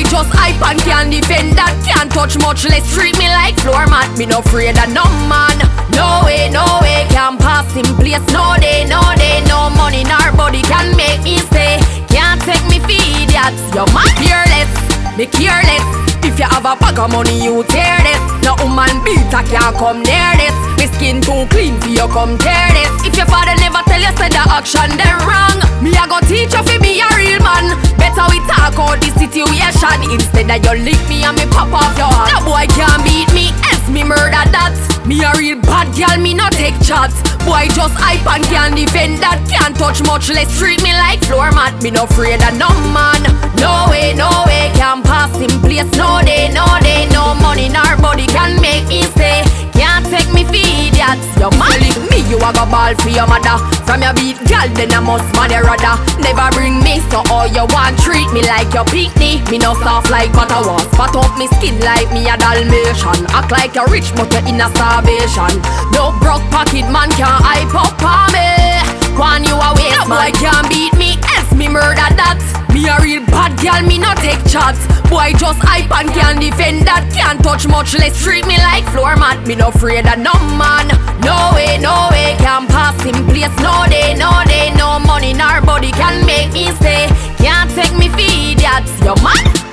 Boy just hype and can't defend that. Can't touch much less treat me like floor mat. Me no afraid of no man. No way, can't pass him place. No day, no money nor body can make me stay. Can't take me for idiots. You're my fearless, me careless. If you have a bag of money, you tear this. No woman beater can't come near this. Me skin too clean for you come tear this. If your father never tell you say the action then wrong, me I go teach you fi be a real man. Better we talk out the situation instead of you lick me and me pop off your hand. No boy can't beat me, else me murder that. Me a real bad girl, me no take shots. Boy just hype and can't defend that. Can't touch much less treat me like floor mat. Me no afraid of no man. No way, can't pass him place. No day, no money nor body can make me stay. Can't take me for idiots. You mad me, you a go ball for your mother. From your beat girl, then I must mad your rather. Never bring me, so all you want treat me like your picnic. Me no soft like butter was. Spot up me skin like me a Dalmatian. Act like you're rich but you're in a starvation. No broke pocket man can't hype up on me. When you a waste no boy can't beat me, else me murder that. Me a real bad girl, me no take shots. Boy just hype and can't defend that. Can't touch much less treat me like floor mat. Me no afraid of no man. No way, can't pass him place. No day, no money nor body can make me stay. Can't take me for idiots. You mad?